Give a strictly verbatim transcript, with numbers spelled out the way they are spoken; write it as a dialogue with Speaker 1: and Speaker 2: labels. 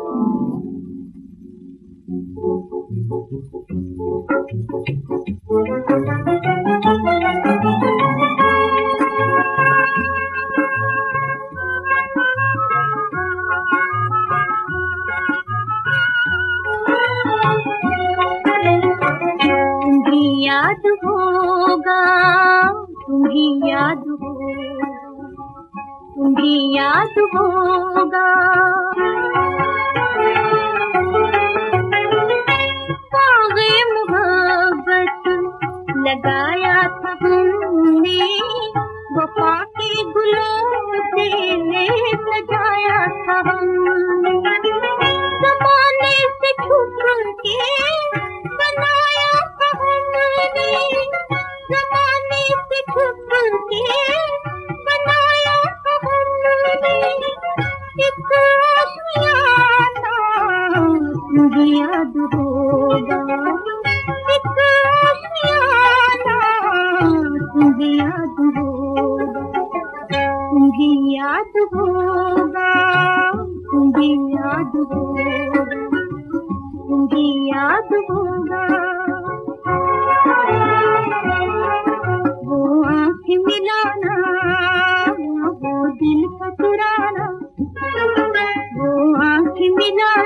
Speaker 1: याद होगा, तुम्हें याद होगा, तुम्हें याद होगा। बाग़े मोहब्बत लगाया था हमने, वफ़ा के गुलों से सजाया था हमने। ज़माने से छुप के बनाया था हमने, ज़माने से छुप के बनाया था हमने। एक आशियाना मुझे याद होगा, एक आशियाना मुझे याद होगा, मुझे याद होगा, मुझे याद होगा, मुझे याद होगा। वो आँखें मिलाना, वो दिल का चुराना, वो आँखें मिलाना,